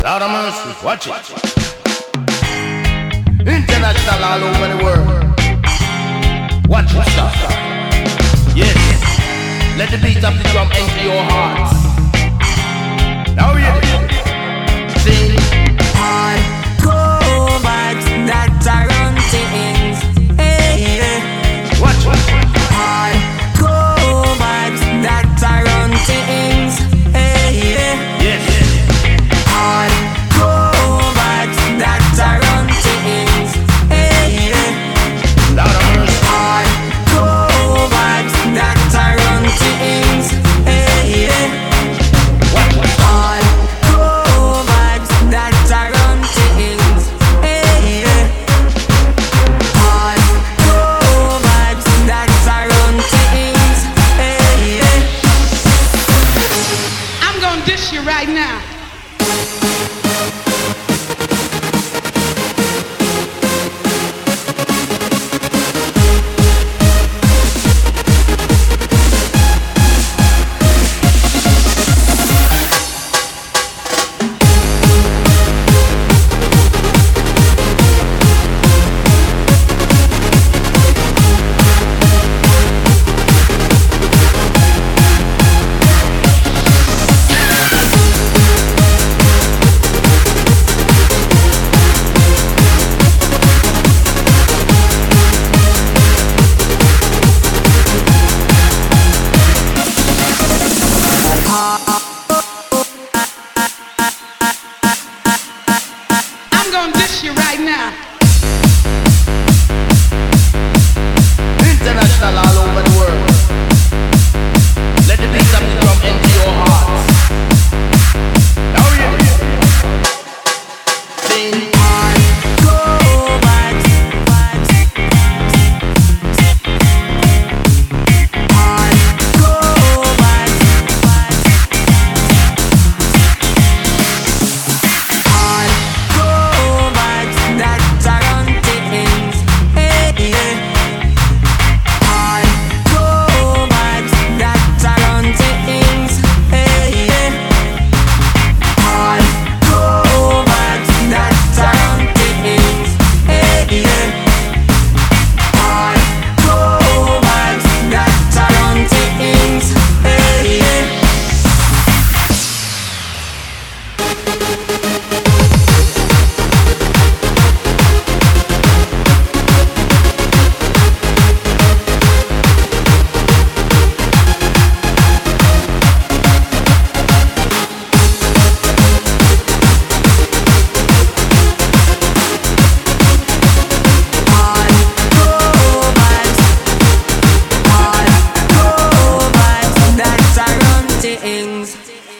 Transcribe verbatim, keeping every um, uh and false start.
Lord of mercy, watch it. International all over the world. Watch it stop. Yes. Let the beat of the drum enter your hearts. Now you sing. Hardcore vibes that are on things. Hey, yeah. Watch it. Hardcore vibes that are on things. Hey, yeah. Yes. Hardcore vibes that are on things. Hey, yeah. Lord of mercy. Hardcore vibes that are on things. Hey, yeah. Watch it. Hardcore vibes that are on things. Hey, yeah. Hardcore vibes that are on things. Hey, yeah. I'm gonna dish you right now. I'm gonna dish you right now. International all over the world.